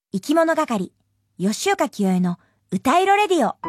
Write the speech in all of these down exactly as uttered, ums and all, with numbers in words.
生き物係吉岡清江の歌色レディオ。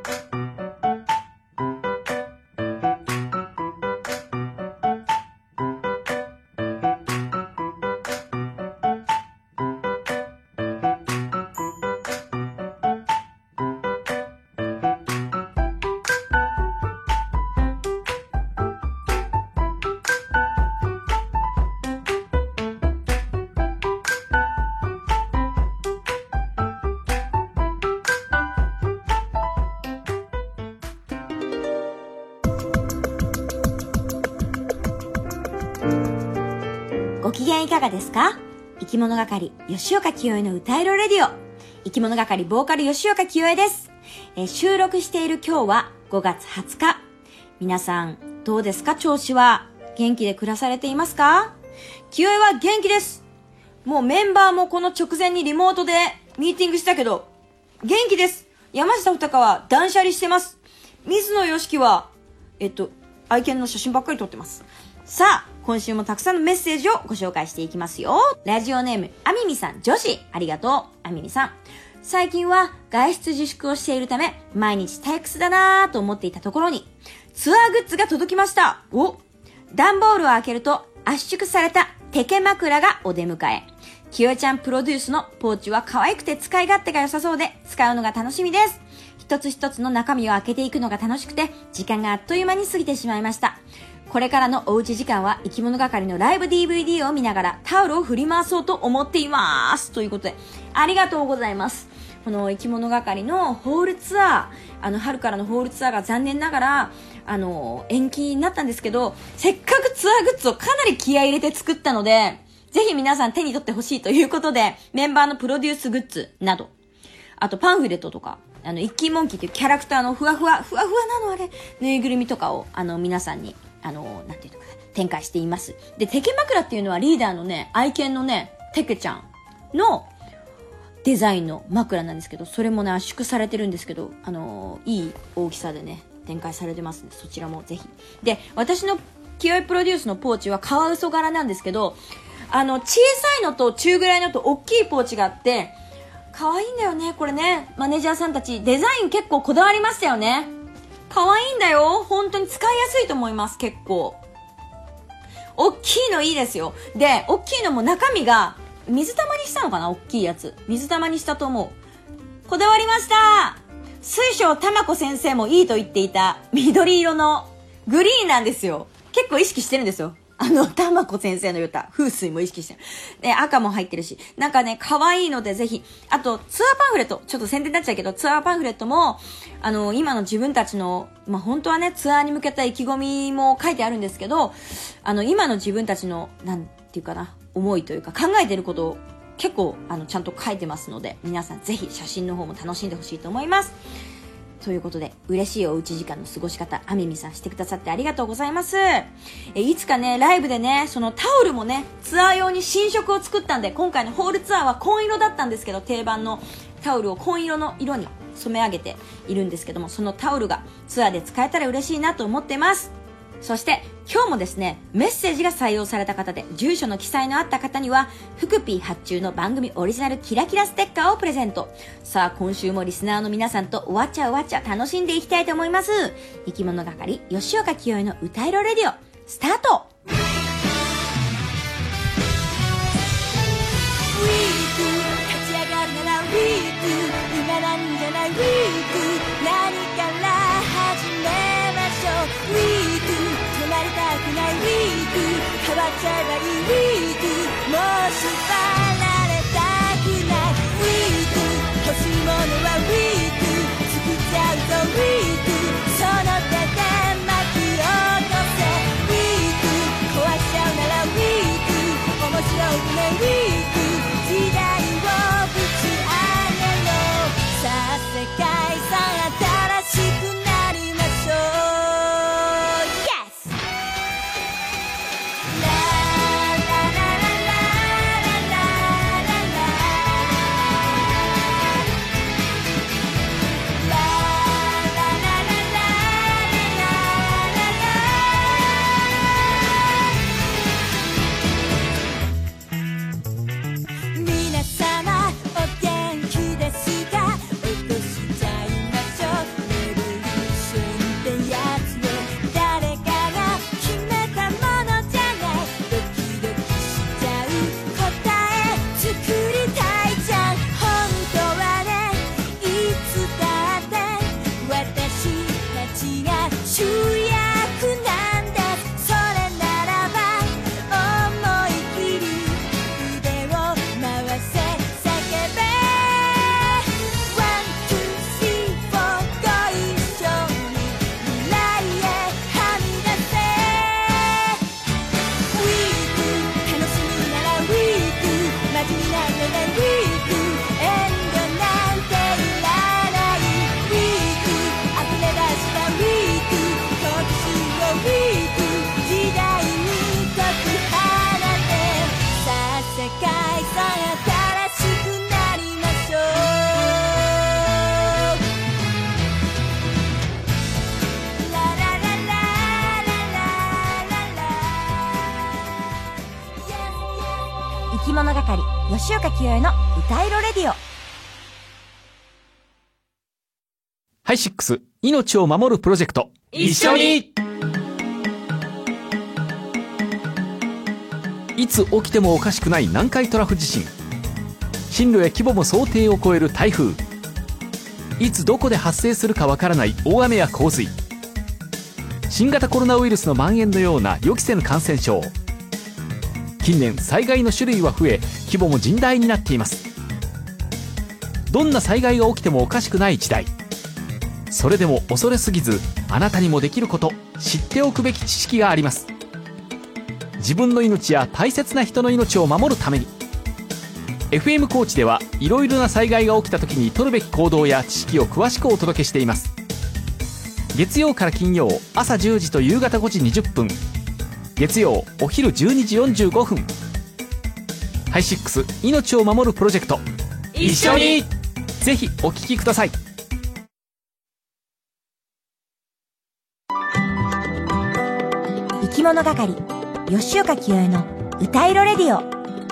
ご機嫌いかがですか？生き物係吉岡清江の歌色レディオ。生き物係ボーカル吉岡清江です。えー、収録している今日はごがつはつか。皆さんどうですか？調子は元気で暮らされていますか？清江は元気です。もうメンバーもこの直前にリモートでミーティングしたけど元気です。山下穂高は断捨離してます。水野良樹はえっと愛犬の写真ばっかり撮ってます。さあ、今週もたくさんのメッセージをご紹介していきますよ。ラジオネームあみみさん女子、ありがとうあみみさん。最近は外出自粛をしているため毎日退屈だなぁと思っていたところにツアーグッズが届きました。お、段ボールを開けると圧縮されたテケ枕がお出迎え。きよちゃんプロデュースのポーチは可愛くて使い勝手が良さそうで使うのが楽しみです。一つ一つの中身を開けていくのが楽しくて時間があっという間に過ぎてしまいました。これからのおうち時間は生き物係のライブ ディーブイディー を見ながらタオルを振り回そうと思っています。ということで、ありがとうございます。この生き物係のホールツアー、あの春からのホールツアーが残念ながら、あの、延期になったんですけど、せっかくツアーグッズをかなり気合い入れて作ったので、ぜひ皆さん手に取ってほしいということで、メンバーのプロデュースグッズなど、あとパンフレットとか、あの、イッキーモンキーというキャラクターのふわふわ、ふわふわなのあれ、ぬいぐるみとかを、あの、皆さんに、あの、なんていうのかな、展開しています。で、テケ枕っていうのはリーダーのね、愛犬のね、テケちゃんのデザインの枕なんですけど、それもね、圧縮されてるんですけど、あの、いい大きさでね、展開されてますので、そちらもぜひ。で、私の清江プロデュースのポーチはカワウソ柄なんですけど、あの、小さいのと中ぐらいのと大きいポーチがあって、可愛いんだよね、これね。マネージャーさんたち、デザイン結構こだわりましたよね。可愛いんだよ。本当に使いやすいと思います、結構。大きいのいいですよ。で、大きいのも中身が、水玉にしたのかな？大きいやつ。水玉にしたと思う。こだわりました。水晶玉子先生もいいと言っていた緑色のグリーンなんですよ。結構意識してるんですよ。あの、玉子先生の言った風水も意識してる。で、赤も入ってるし。なんかね、可愛いのでぜひ。あと、ツアーパンフレット。ちょっと宣伝になっちゃうけど、ツアーパンフレットも、あの、今の自分たちの、まあ、本当はね、ツアーに向けた意気込みも書いてあるんですけど、あの、今の自分たちの、なんていうかな、思いというか、考えてることを結構、あの、ちゃんと書いてますので、皆さんぜひ写真の方も楽しんでほしいと思います。ということで、嬉しいおうち時間の過ごし方、あみみさんしてくださってありがとうございます。え、いつかね、ライブでね、そのタオルもね、ツアー用に新色を作ったんで、今回のホールツアーは紺色だったんですけど、定番のタオルを紺色の色に染め上げているんですけども、そのタオルがツアーで使えたら嬉しいなと思っています。そして今日もですね、メッセージが採用された方で住所の記載のあった方にはフクピー発注の番組オリジナルキラキラステッカーをプレゼント。さあ今週もリスナーの皆さんとおわちゃおわちゃ楽しんでいきたいと思います。生き物係吉岡清江の歌色レディオスタート。ウィーク立ち上がるならウィーク今なんじゃないウィーク何から始めましょうウィーク止まりたくないウィーク変わっちゃえばいいウィークもう縛られたくないウィーク欲しいものはウィーク作っちゃうぞウィークその手で巻き落とせウィーク壊しちゃうならウィーク面白くねウィーク時代をぶち上げろさあ世界さ新しくなりましょうララララララララ生き物係吉岡清江の歌いろレディオ。 ハイシックス命を守るプロジェクト、一緒にいつ起きてもおかしくない南海トラフ地震、進路や規模も想定を超える台風、いつどこで発生するかわからない大雨や洪水、新型コロナウイルスの蔓延のような予期せぬ感染症。近年災害の種類は増え、規模も甚大になっています。どんな災害が起きてもおかしくない時代、それでも恐れすぎず、あなたにもできること、知っておくべき知識があります。自分の命や大切な人の命を守るために エフエム 高知ではいろいろな災害が起きた時に取るべき行動や知識を詳しくお届けしています。月曜から金曜朝じゅうじと夕方ごじにじゅっぷん、月曜お昼じゅうにじよんじゅうごふん。ハイシックス命を守るプロジェクト、一緒にぜひお聞きください。 生き物係吉岡清江の歌いろレディオ。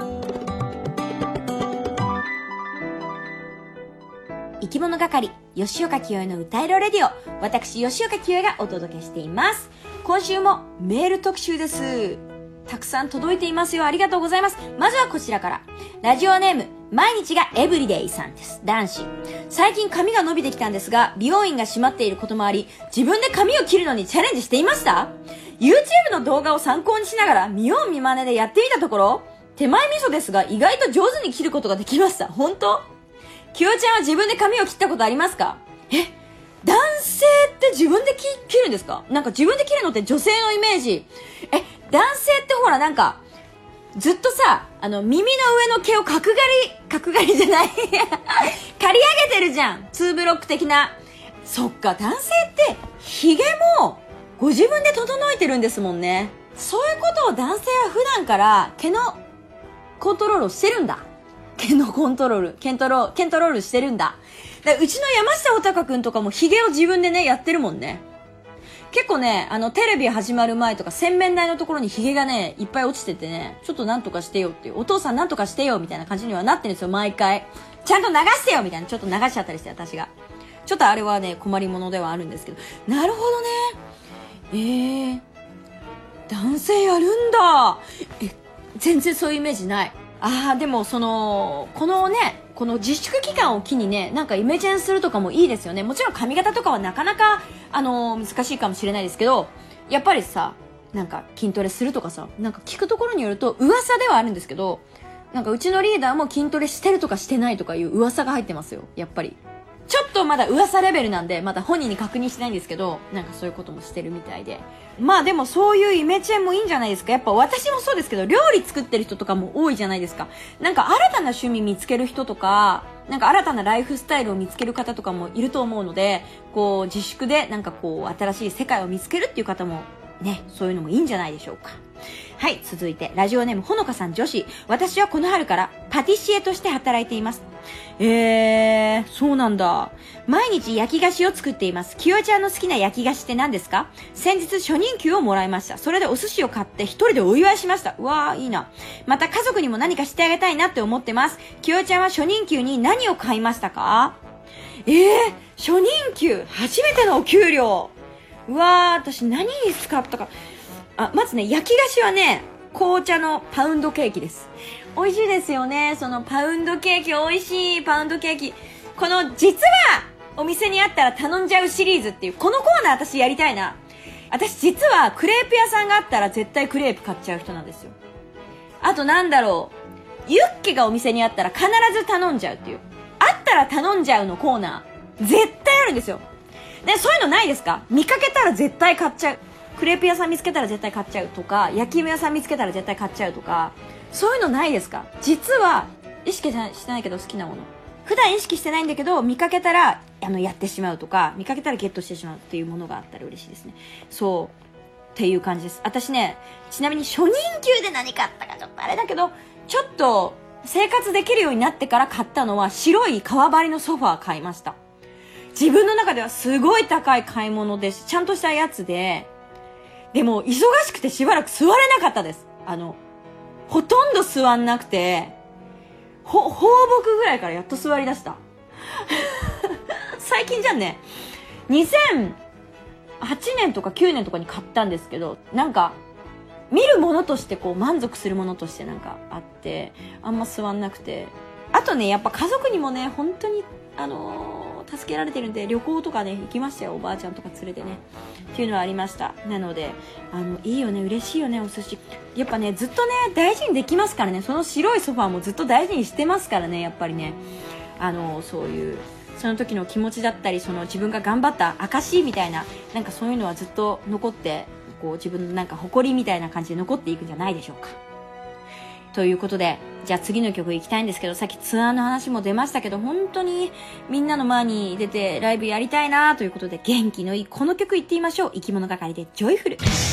生き物係吉岡清江の歌いろレディオ、私吉岡清江がお届けしています。今週もメール特集です。たくさん届いていますよ。ありがとうございます。まずはこちらから。ラジオネーム毎日がエブリデイさんです。男子。最近髪が伸びてきたんですが、美容院が閉まっていることもあり、自分で髪を切るのにチャレンジしていました。 YouTube の動画を参考にしながら見よう見まねでやってみたところ、手前味噌ですが意外と上手に切ることができました。本当？きよちゃんは自分で髪を切ったことありますか？え、男性って自分で切るんですか？なんか自分で切るのって女性のイメージ。え、男性ってほらなんかずっとさ、あの耳の上の毛を角刈り角刈りじゃない刈り上げてるじゃん、ツーブロック的な。そっか、男性ってヒゲもご自分で整えてるんですもんね。そういうことを男性は普段から毛のコントロールをしてるんだ。毛のコントロールケントロケントロールしてるんだ。だからうちの山下穂高くんとかもヒゲを自分でねやってるもんね。結構ね、あのテレビ始まる前とか洗面台のところにヒゲがねいっぱい落ちててね、ちょっとなんとかしてよっていう、お父さんなんとかしてよみたいな感じにはなってるんですよ。毎回ちゃんと流してよみたいな、ちょっと流しちゃったりして、私がちょっとあれはね困りものではあるんですけど。なるほどね。えー、男性やるんだ。え、全然そういうイメージない。ああ、でもそのこのねこの自粛期間を機にね、なんかイメチェンするとかもいいですよね。もちろん髪型とかはなかなかあのー、難しいかもしれないですけど、やっぱりさ、なんか筋トレするとかさ、なんか聞くところによると噂ではあるんですけど、なんかうちのリーダーも筋トレしてるとかしてないとかいう噂が入ってますよ。やっぱりちょっとまだ噂レベルなんで、まだ本人に確認してないんですけど、なんかそういうこともしてるみたいで。まあでもそういうイメチェンもいいんじゃないですか。やっぱ私もそうですけど、料理作ってる人とかも多いじゃないですか。なんか新たな趣味見つける人とか、なんか新たなライフスタイルを見つける方とかもいると思うので、こう自粛でなんかこう新しい世界を見つけるっていう方もね、そういうのもいいんじゃないでしょうか。はい、続いてラジオネームほのかさん女子。私はこの春からパティシエとして働いています。えー、そうなんだ。毎日焼き菓子を作っています。きよちゃんの好きな焼き菓子って何ですか？先日初任給をもらいました。それでお寿司を買って一人でお祝いしました。うわー、いいな。また家族にも何かしてあげたいなって思ってます。きよちゃんは初任給に何を買いましたか？えー、初任給初めてのお給料。うわー、私何に使ったか。あ、まずね、焼き菓子はね、紅茶のパウンドケーキです。美味しいですよね。そのパウンドケーキ美味しい。パウンドケーキ、この実はお店にあったら頼んじゃうシリーズっていう、このコーナー私やりたいな。私実はクレープ屋さんがあったら絶対クレープ買っちゃう人なんですよ。あとなんだろう、ユッケがお店にあったら必ず頼んじゃうっていう、あったら頼んじゃうのコーナー絶対あるんですよ。で、そういうのないですか？見かけたら絶対買っちゃう。クレープ屋さん見つけたら絶対買っちゃうとか、焼き芋屋さん見つけたら絶対買っちゃうとか、そういうのないですか？実は意識してないけど好きなもの、普段意識してないんだけど見かけたらあのやってしまうとか、見かけたらゲットしてしまうっていうものがあったら嬉しいですね。そうっていう感じです。私ね、ちなみに初任給で何買ったかちょっとあれだけど、ちょっと生活できるようになってから買ったのは白い革張りのソファー買いました。自分の中ではすごい高い買い物です。ちゃんとしたやつで、でも忙しくてしばらく座れなかったです。あのほとんど座んなくて、ほ、放牧ぐらいからやっと座り出した。最近じゃんね。にせんはちねんとかきゅうねんとかに買ったんですけど、なんか、見るものとしてこう満足するものとしてなんかあって、あんま座んなくて。あとね、やっぱ家族にもね、本当に、あのー、助けられてるんで、旅行とかね、行きましたよ。おばあちゃんとか連れてね。っていうのはありました。なので、あの、いいよね、嬉しいよね、お寿司。やっぱね、ずっとね、大事にできますからね、その白いソファーもずっと大事にしてますからね、やっぱりね。あのー、そういう、その時の気持ちだったり、その自分が頑張った証みたいな、なんかそういうのはずっと残って、こう自分のなんか誇りみたいな感じで残っていくんじゃないでしょうか。ということで、じゃあ次の曲行きたいんですけど、さっきツアーの話も出ましたけど、本当にみんなの前に出てライブやりたいなということで、元気のいいこの曲行ってみましょう。生き物係でジョイフル。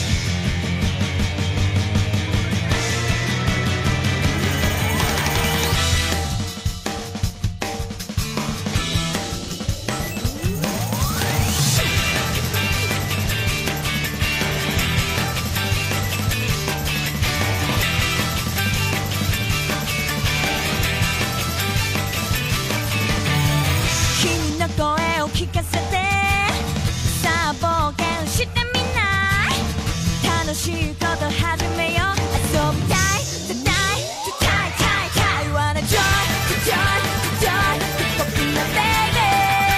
聞かせてさあ冒険してみない？楽しいこと始めよう。遊びたい、たたい、たたい、たい、たい Wanna join, join, join Hip Hop in the baby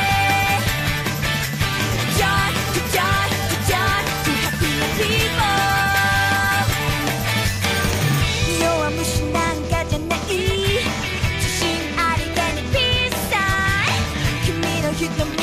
Join, join, join To happy people 弱虫なんかじゃない自信ありげにピースタイ君の瞳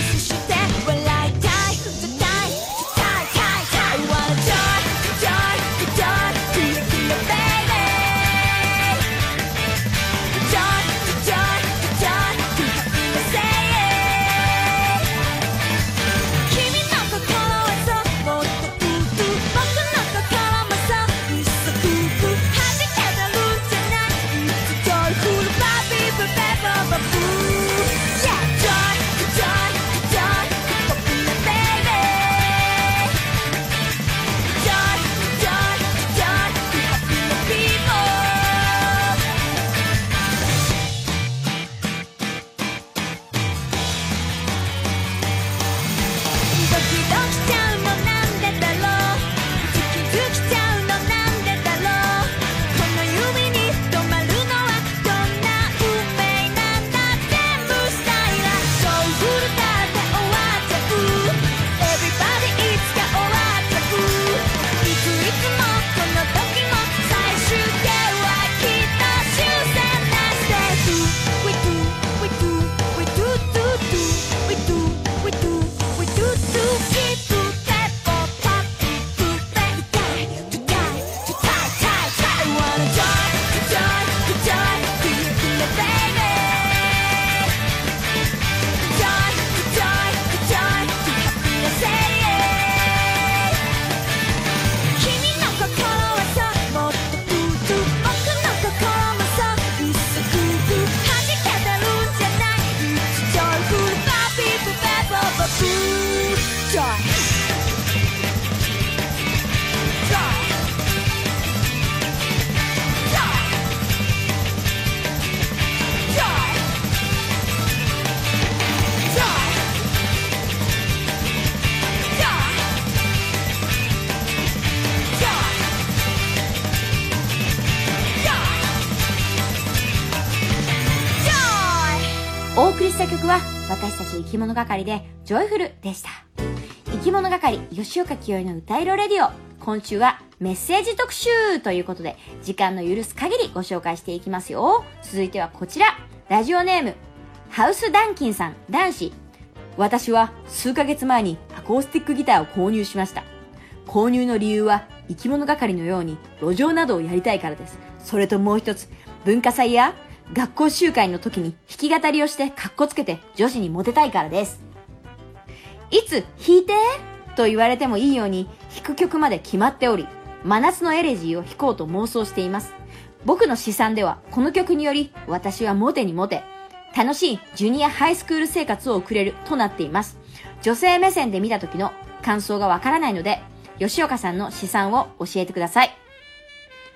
お送りした曲は私たち生き物係でジョイフルでした。生き物係吉岡清江の歌色レディオ、今週はメッセージ特集ということで時間の許す限りご紹介していきますよ。続いてはこちら、ラジオネームハウスダンキンさん。男子、私は数ヶ月前にアコースティックギターを購入しました。購入の理由は生き物係のように路上などをやりたいからです。それともう一つ、文化祭や学校集会の時に弾き語りをしてカッコつけて女子にモテたいからです。いつ弾いてと言われてもいいように弾く曲まで決まっており、真夏のエレジーを弾こうと妄想しています。僕の試算ではこの曲により私はモテにモテ、楽しいジュニアハイスクール生活を送れるとなっています。女性目線で見た時の感想がわからないので、吉岡さんの試算を教えてください。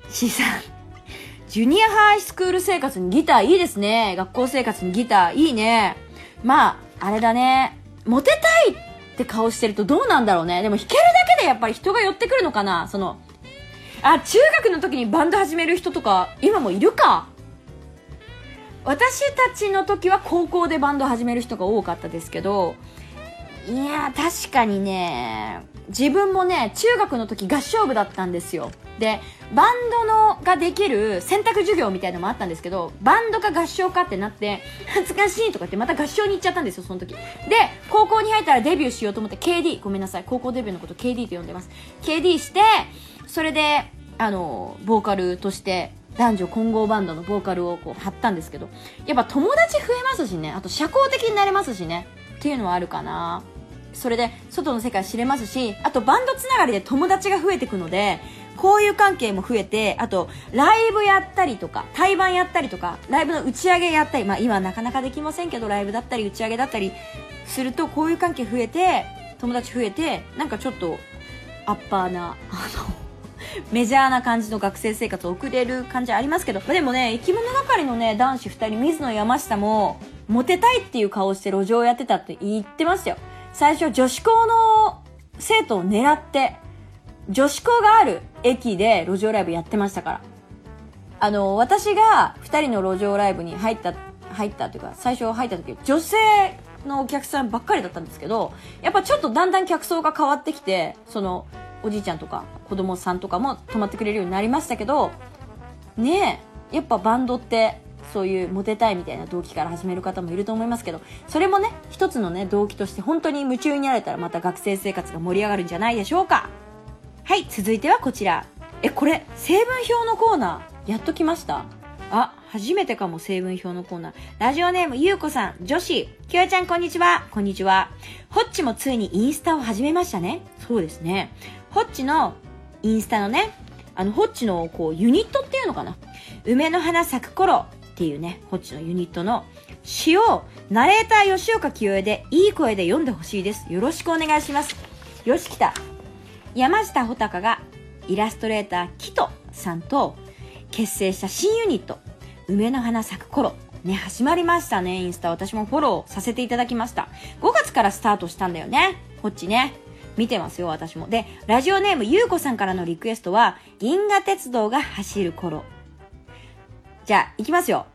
C さん、ジュニアハイスクール生活にギターいいですね。学校生活にギターいいね。まああれだね、モテたいって顔してるとどうなんだろうね。でも弾けるだけでやっぱり人が寄ってくるのかな。そのあ、中学の時にバンド始める人とか今もいるか。私たちの時は高校でバンド始める人が多かったですけど、いや確かにね、自分もね中学の時合唱部だったんですよ。でバンドのができる選択授業みたいなのもあったんですけど、バンドか合唱かってなって恥ずかしいとか言ってまた合唱に行っちゃったんですよその時で。高校に入ったらデビューしようと思って ケーディー、 ごめんなさい、高校デビューのこと ケーディー と呼んでます。 ケーディー して、それであのボーカルとして男女混合バンドのボーカルをこう張ったんですけど、やっぱ友達増えますしね、あと社交的になれますしねっていうのはあるかな。それで外の世界知れますし、あとバンドつながりで友達が増えていくので交友関係も増えて、あとライブやったりとか対バンやったりとかライブの打ち上げやったり、まあ今なかなかできませんけどライブだったり打ち上げだったりすると交友関係増えて友達増えて、なんかちょっとアッパーなあのメジャーな感じの学生生活を送れる感じありますけど、でもね生き物係のね男子ふたり、水野山下もモテたいっていう顔をして路上をやってたって言ってましたよ。最初女子校の生徒を狙って女子校がある駅で路上ライブやってましたから。あの私がふたりの路上ライブに入った入ったというか最初入った時女性のお客さんばっかりだったんですけど、やっぱちょっとだんだん客層が変わってきて、そのおじいちゃんとか子供さんとかも泊まってくれるようになりましたけどね。えやっぱバンドってそういうモテたいみたいな動機から始める方もいると思いますけど、それもね一つのね動機として本当に夢中になれたらまた学生生活が盛り上がるんじゃないでしょうか。はい、続いてはこちら。えこれ成分表のコーナーやっときました。あ、初めてかも。成分表のコーナー。ラジオネームゆうこさん、女子きよえちゃん、こんにちは。こんにちは。ホッチもついにインスタを始めましたね。そうですね、ホッチのインスタのね、あのホッチのこうユニットっていうのかな、梅の花咲く頃っていうねホッチのユニットの詩をナレーター吉岡清江でいい声で読んでほしいです。よろしくお願いします。よし、来た。山下穂高がイラストレーターキトさんと結成した新ユニット梅の花咲く頃ね、始まりましたね。インスタ私もフォローさせていただきました。ごがつからスタートしたんだよね、こっちね。見てますよ私も。でラジオネームゆうこさんからのリクエストは銀河鉄道が走る頃。じゃあ行きますよ。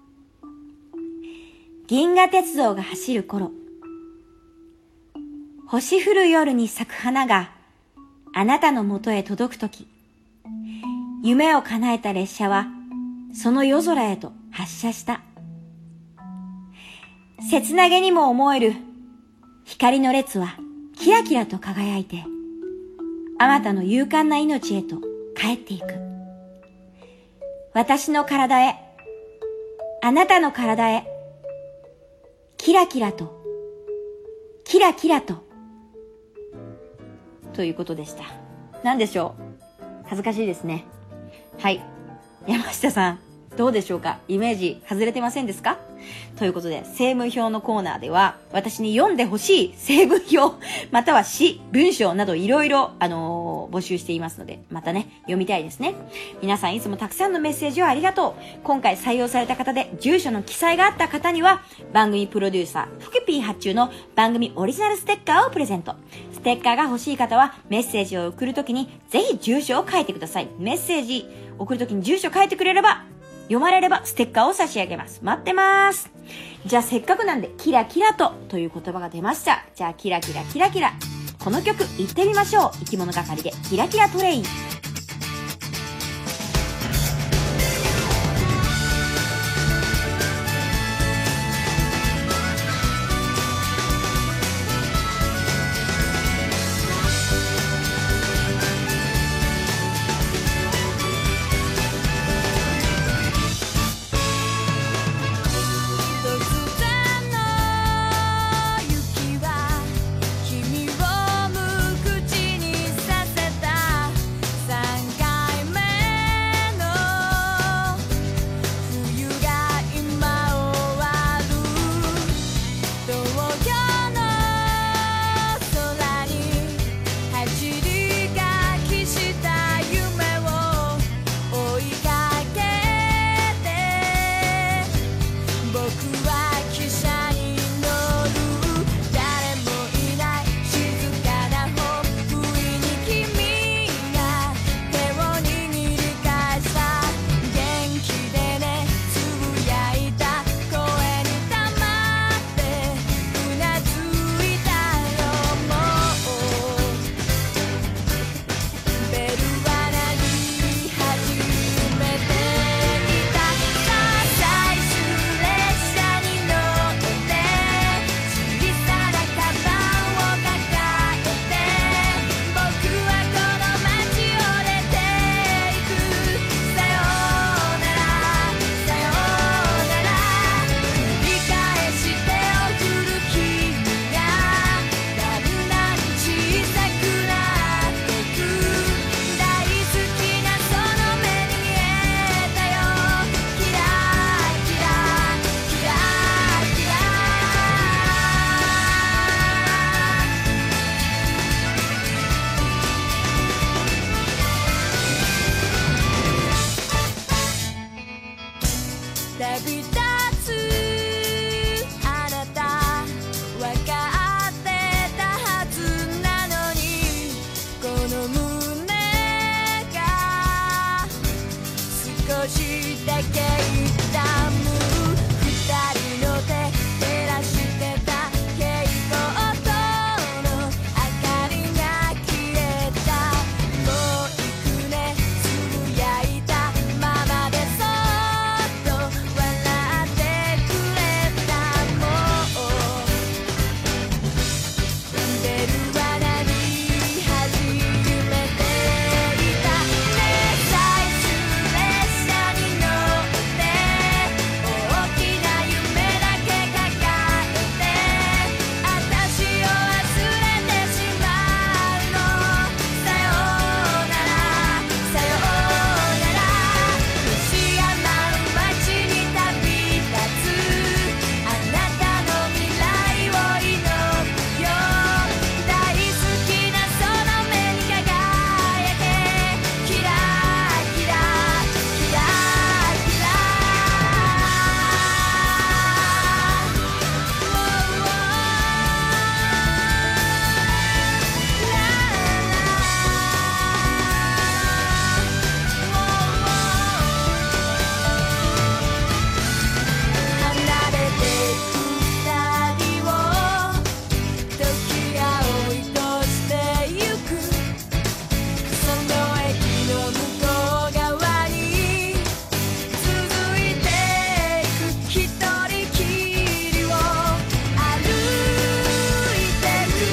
銀河鉄道が走る頃、星降る夜に咲く花があなたのもとへ届くとき、夢を叶えた列車はその夜空へと発車した。切なげにも思える光の列はキラキラと輝いて、あまたの勇敢な命へと帰っていく。私の体へ、あなたの体へ、キラキラと、キラキラと、ということでした。何でしょう。恥ずかしいですね。はい。山下さん、どうでしょうか。イメージ外れてませんですか。ということで、成分表のコーナーでは、私に読んでほしい成分表、または詩、文章などいろいろ、あのー、募集していますので、またね、読みたいですね。皆さんいつもたくさんのメッセージをありがとう。今回採用された方で、住所の記載があった方には、番組プロデューサー、ふくぴー発注の番組オリジナルステッカーをプレゼント。ステッカーが欲しい方は、メッセージを送るときに、ぜひ住所を書いてください。メッセージ送るときに住所書いてくれれば、読まれればステッカーを差し上げます。待ってます。じゃあせっかくなんでキラキラとという言葉が出ました。じゃあキラキラキラキラ、この曲いってみましょう。生き物係でキラキラトレイン。 君を無口にさせた旅立つあなた分かってたはずなのにこの胸が少しだけ痛む二人の手照らしてた蛍光灯の明かりが消えたもう行くねつぶやいたままでそっと笑ってくれたもうベルは鳴り始めていたね最終列車に乗って大きな夢だけ抱えて私を忘れてしまうのさようならさようなら西山の街に旅立つあなたの未来を祈るよ大好きなその目に輝けキラキラキラキラ離れてく二人を時が追い越してゆくその駅の向こう側に続いていく一人きりを歩いてく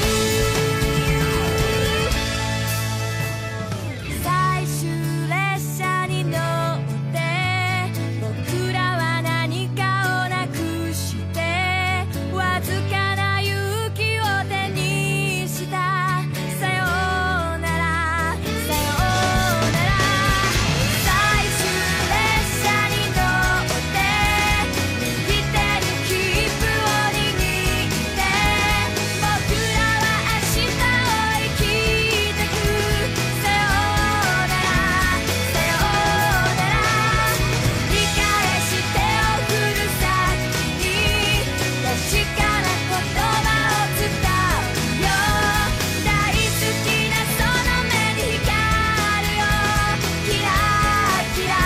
最終列車に乗って僕らは何かをなくしてわずかな勇気を手にしたさようならさようなら最終列車に乗って右手に切符を握って僕らは明日を生きてくさようならさようなら理解しておふるさに確かな言葉を伝うよ大好きなその目に光るよキラキラ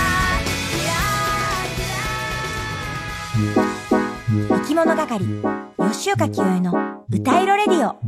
キラキラ生き物係吉岡清江の歌いろレディオ。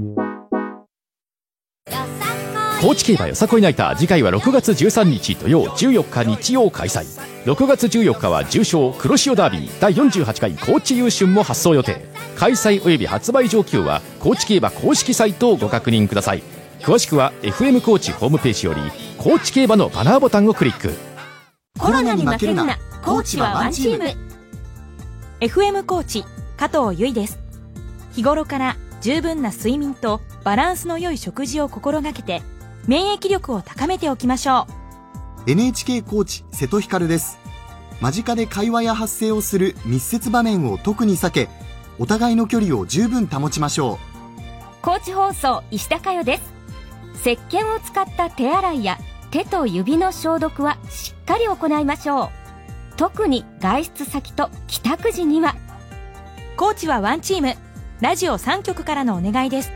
高知競馬よさこいナイター、次回はろくがつじゅうさんにち土曜、じゅうよっか日曜開催。ろくがつじゅうよっかは重賞黒潮ダービーだいよんじゅうはちかい高知優春も発送予定。開催および発売状況は高知競馬公式サイトをご確認ください。詳しくは エフエム 高知ホームページより高知競馬のバナーボタンをクリック。 コロナに負けるな、高知はワンチーム。 エフエム 高知加藤由衣です。日頃から十分な睡眠とバランスの良い食事を心がけて免疫力を高めておきましょう。 エヌエイチケー 高知瀬戸光です。間近で会話や発声をする密接場面を特に避け、お互いの距離を十分保ちましょ高知放送石田佳代です。石鹸を使った手洗いや手と指の消毒はしっかり行いましょう。特に外出先と帰宅時には。 高知はワンチーム、ラジオさんきょくからのお願いです。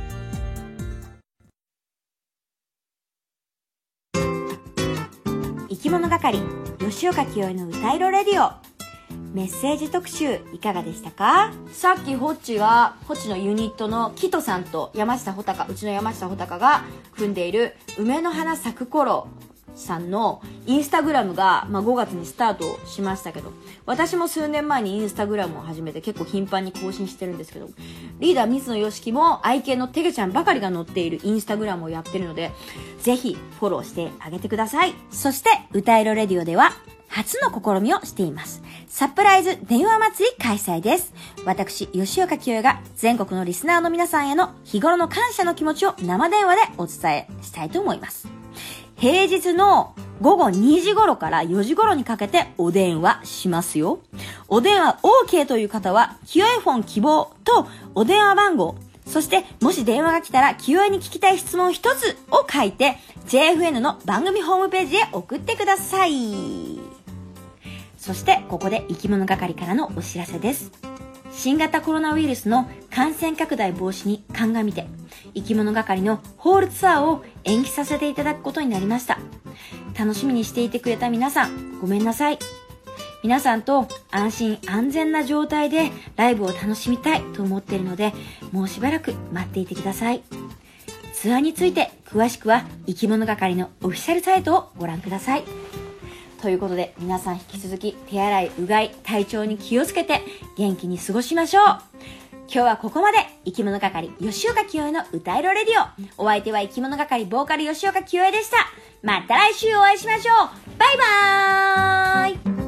生き物係吉岡清江の歌いろレディオ。メッセージ特集いかがでしたか？さっきホッチがホッチのユニットのキトさんと山下穂高、うちの山下穂高が組んでいる梅の花咲く頃さんのインスタグラムが、まあ、ごがつにスタートしましたけど、私も数年前にインスタグラムを始めて結構頻繁に更新してるんですけど、リーダー水野よしきも愛犬のテゲちゃんばかりが載っているインスタグラムをやってるので、ぜひフォローしてあげてください。そして歌いろレディオでは初の試みをしています。サプライズ電話祭り開催です。私吉岡清江が全国のリスナーの皆さんへの日頃の感謝の気持ちを生電話でお伝えしたいと思います。平日のごごにじ頃からよじ頃にかけてお電話しますよ。お電話 OK という方は、清江フォン希望とお電話番号、そしてもし電話が来たら清江に聞きたい質問一つを書いて ジェイエフエヌ の番組ホームページへ送ってください。 そしてここで生き物係からのお知らせです。新型コロナウイルスの感染拡大防止に鑑みて、生き物係のホールツアーを延期させていただくことになりました。楽しみにしていてくれた皆さん、ごめんなさい。皆さんと安心安全な状態でライブを楽しみたいと思っているので、もうしばらく待っていてください。ツアーについて詳しくは生き物係のオフィシャルサイトをご覧ください。ということで、皆さん引き続き手洗い、うがい、体調に気をつけて元気に過ごしましょう。今日はここまで。生き物係吉岡清江の歌いろレディオ。お相手は生き物係ボーカル吉岡清江でした。また来週お会いしましょう。バイバーイ。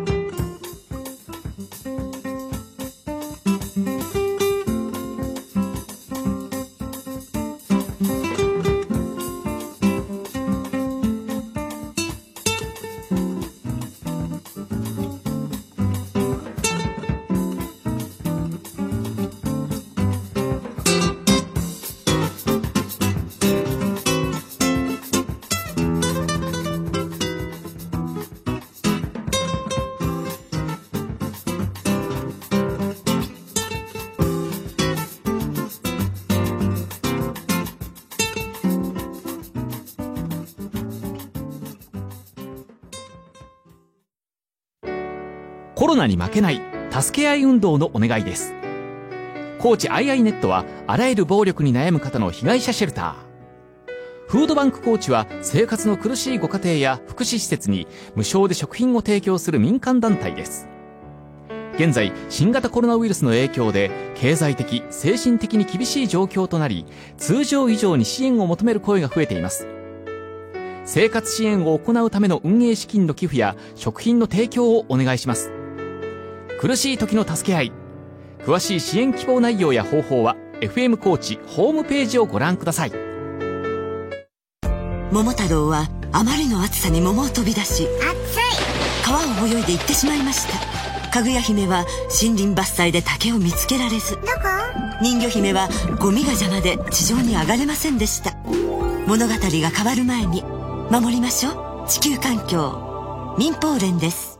コロナに負けない助け合い運動のお願いです。高知アイアイネットはあらゆる暴力に悩む方の被害者シェルター。フードバンク高知は生活の苦しいご家庭や福祉施設に無償で食品を提供する民間団体です。現在新型コロナウイルスの影響で経済的精神的に厳しい状況となり、通常以上に支援を求める声が増えています。生活支援を行うための運営資金の寄付や食品の提供をお願いします。苦しい時の助け合い。詳しい支援希望内容や方法は エフエム 高知ホームページをご覧ください。 桃太郎はあまりの暑さに桃を飛び出し、川を泳いで行ってしまいました。かぐや姫は森林伐採で竹を見つけられず、人魚姫はゴミが邪魔で地上に上がれませんでした。物語が変わる前に守りましょう。地球環境民放連です。